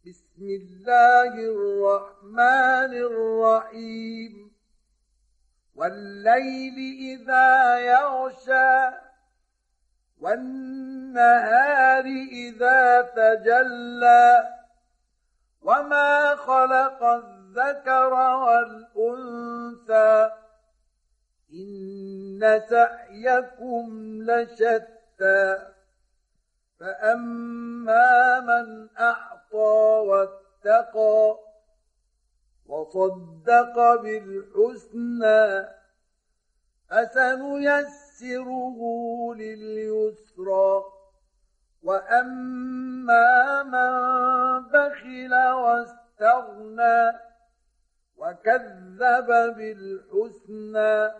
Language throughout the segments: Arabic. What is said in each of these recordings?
بسم الله الرحمن الرحيم والليل إذا يغشى والنهار إذا تجلى وما خلق الذكر والأنثى إن سعيكم لشتى فأما من أعطى واتقى وصدق بالحسنى فسنيسره لليسرى وأما من بخل واستغنى وكذب بالحسنى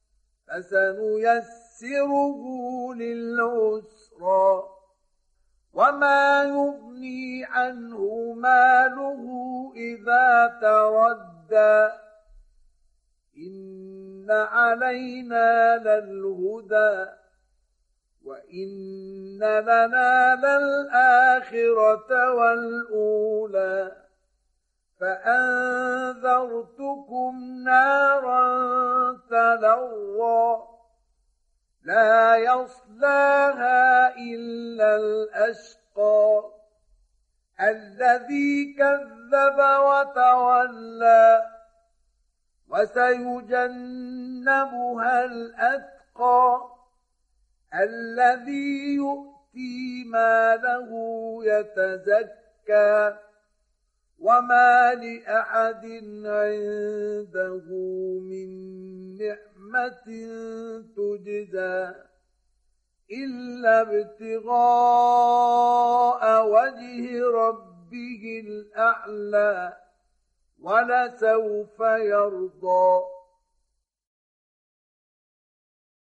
فسنيسره للعسرى وما يغني عنه ماله إذا تردى إن علينا للهدى وإن لنا للآخرة والأولى فأنذرتكم نارا تلظى لا يصلاها إلا الأشقى الذي كذب وتولى وسيجنبها الأتقى الذي يؤتي ماله يتزكى وما لأحد عنده من نعمة تجزى إلا ابتغاء وجه ربه الأعلى ولسوف يرضى.